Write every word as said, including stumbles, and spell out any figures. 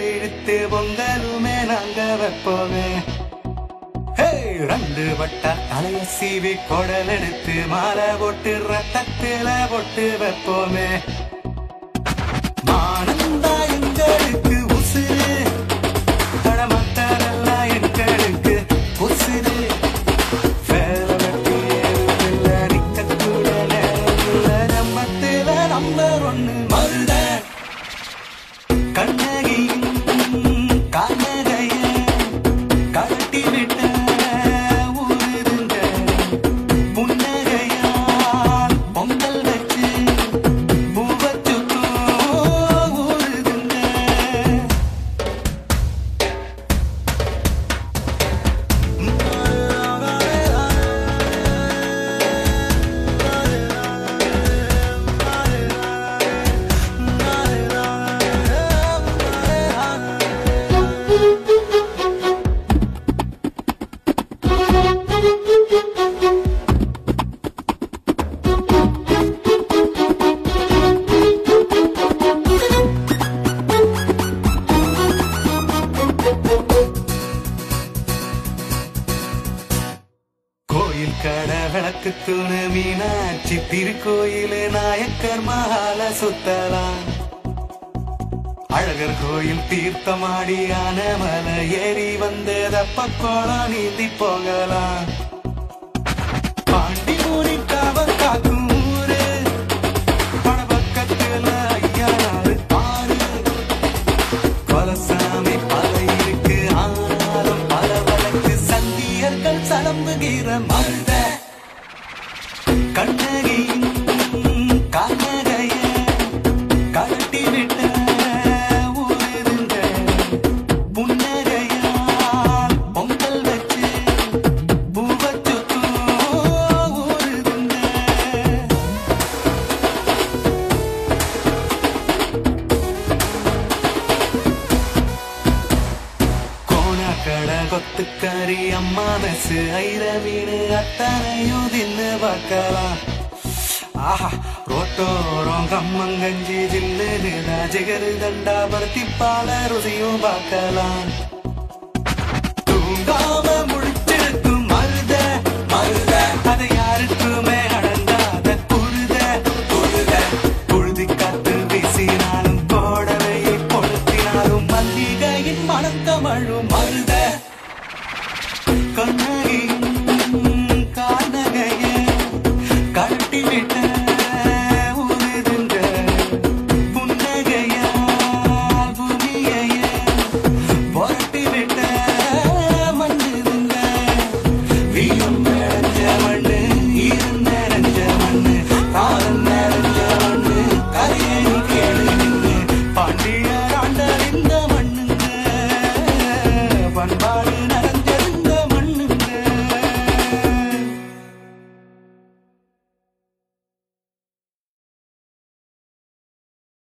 இழுத்து பொங்கலுமே நாங்க வைப்போமே. ரெண்டு வட்ட தலைய சீவி கொடல் எடுத்து மாலை போட்டு ரத்தத்தில போட்டு வைப்போமே. மானந்தா எங்களுக்கு உசுறு, மத்ததெல்லாம் எங்களுக்கு உசுறு. வேலை வெட்டி ஏறுதில்ல, நிக்கக்கூட நேரமில்ல, நம்மத்தில நம்பர் ஒண்ணு மருத கண்ணகியின் கண்ணகைய கட்டி விட்ட கடை விளக்கு தூணு மீனாட்சி திருக்கோயிலு நாயக்கர் மகால சுத்தலாம். அழகர் கோயில் தீர்த்தமாடி ஆனமலை ஏறி வந்து தப்பக்கோளம் நீந்தி போகலாம். பாண்டி மூனி காவல் காக்கும் ஊரு பணபக்கத்துல ஐயாறு ஆறு. கொலசாமி பல இருக்கு ஆனாலும் பல வழக்கு சந்தியர்கள் சலம்புகிற மருத கண்ணகியின் கண்ணகைய கட்டி விட்ட ஊருங்க புன்னகையால் பொங்கல் வச்சு பூவச்சுத்து ஊருங்க. கோணக்கடை கொத்துக்கறி அம்மா மெசு ஐர வீடு அத்தனையும் தின்னு பார்க்கலாம். ஆஹா ரோட்டோரம் கம்மங்கஞ்சி ஜில்லுன்னு ஜிகரு தண்டா பருத்தி பால ருசியும் பார்க்கலாம். தூங்காம முடிச்சிருக்கும் மருத மருத அதை யாருக்குமே அடங்காத புழுத புழுத. புழுதி காத்து வீசினாலும் கோடவையை பொழுத்தினாலும் மல்லிகையின் மணக்கமழும்